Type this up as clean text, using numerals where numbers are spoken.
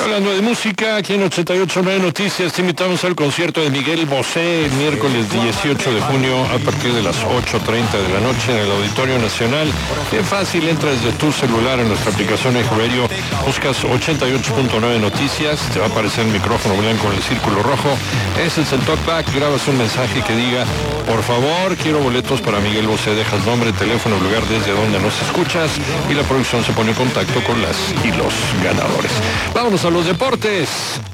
Hablando de música, aquí en 88.9 Noticias, te invitamos al concierto de Miguel Bosé el miércoles 18 de junio a partir de las 8:30 de la noche en el Auditorio Nacional. Bien fácil, entra desde tu celular en nuestra aplicación Eje Radio, buscas 88.9 Noticias, te va a aparecer el micrófono blanco en el círculo rojo. Ese es el talkback, grabas un mensaje que diga, por favor, quiero boletos para Miguel Bosé, dejas nombre, teléfono, lugar desde donde nos escuchas y la producción se pone en contacto con las y los ganadores. Vámonos a los deportes.